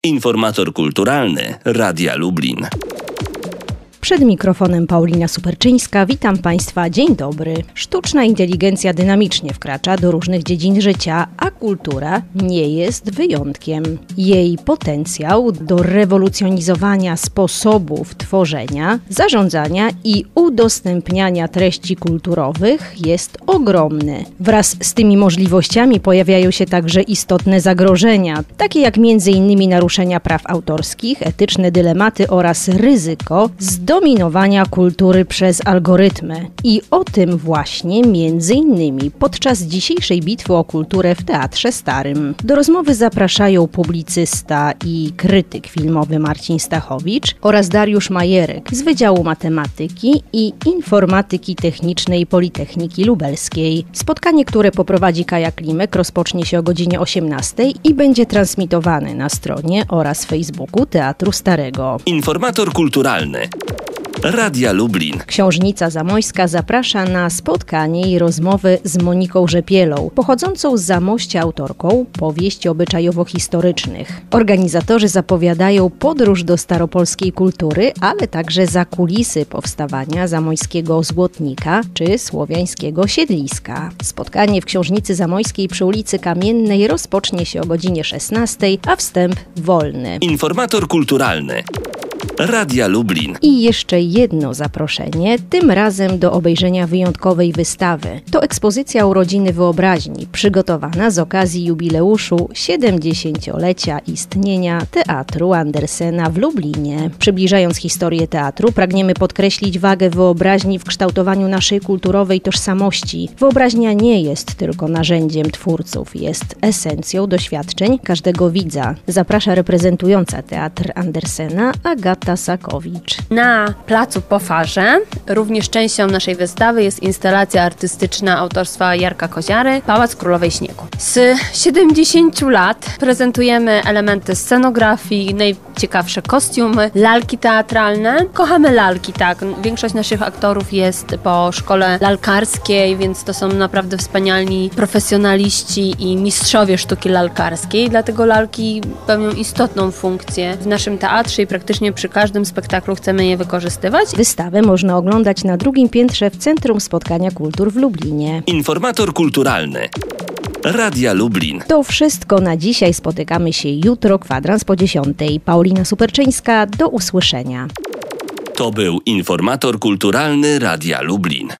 Informator kulturalny Radia Lublin. Przed mikrofonem Paulina Superczyńska. Witam Państwa. Dzień dobry. Sztuczna inteligencja dynamicznie wkracza do różnych dziedzin życia, a kultura nie jest wyjątkiem. Jej potencjał do rewolucjonizowania sposobów tworzenia, zarządzania i udostępniania treści kulturowych jest ogromny. Wraz z tymi możliwościami pojawiają się także istotne zagrożenia, takie jak m.in. naruszenia praw autorskich, etyczne dylematy oraz ryzyko zdominowania kultury przez algorytmy. I o tym właśnie m.in. podczas dzisiejszej bitwy o kulturę w Teatrze Starym. Do rozmowy zapraszają publicysta i krytyk filmowy Marcin Stachowicz oraz Dariusz Majerek z Wydziału Matematyki i Informatyki Technicznej Politechniki Lubelskiej. Spotkanie, które poprowadzi Kaja Klimek, rozpocznie się o godzinie 18 i będzie transmitowane na stronie oraz Facebooku Teatru Starego. Informator kulturalny Radia Lublin. Książnica Zamojska zaprasza na spotkanie i rozmowy z Moniką Rzepielą, pochodzącą z Zamościa autorką powieści obyczajowo-historycznych. Organizatorzy zapowiadają podróż do staropolskiej kultury, ale także zakulisy powstawania zamojskiego złotnika czy słowiańskiego siedliska. Spotkanie w Książnicy Zamojskiej przy ulicy Kamiennej rozpocznie się o godzinie 16, a wstęp wolny. Informator kulturalny Radia Lublin. I jeszcze jedno zaproszenie, tym razem do obejrzenia wyjątkowej wystawy. To ekspozycja Urodziny Wyobraźni, przygotowana z okazji jubileuszu 70-lecia istnienia Teatru Andersena w Lublinie. Przybliżając historię teatru, pragniemy podkreślić wagę wyobraźni w kształtowaniu naszej kulturowej tożsamości. Wyobraźnia nie jest tylko narzędziem twórców, jest esencją doświadczeń każdego widza. Zaprasza reprezentująca Teatr Andersena Agata Sakowicz. Na placu Po Farze również częścią naszej wystawy jest instalacja artystyczna autorstwa Jarka Koziary, Pałac Królowej Śniegu. Z 70 lat prezentujemy elementy scenografii, najciekawsze kostiumy, lalki teatralne. Kochamy lalki, tak. Większość naszych aktorów jest po szkole lalkarskiej, więc to są naprawdę wspaniali profesjonaliści i mistrzowie sztuki lalkarskiej, dlatego lalki pełnią istotną funkcję w naszym teatrze i praktycznie przy każdym spektaklu chcemy je wykorzystywać. Wystawę można oglądać na drugim piętrze w Centrum Spotkania Kultur w Lublinie. Informator kulturalny Radia Lublin. To wszystko na dzisiaj. Spotykamy się jutro, kwadrans po 10. Paulina Superczyńska. Do usłyszenia. To był Informator kulturalny Radia Lublin.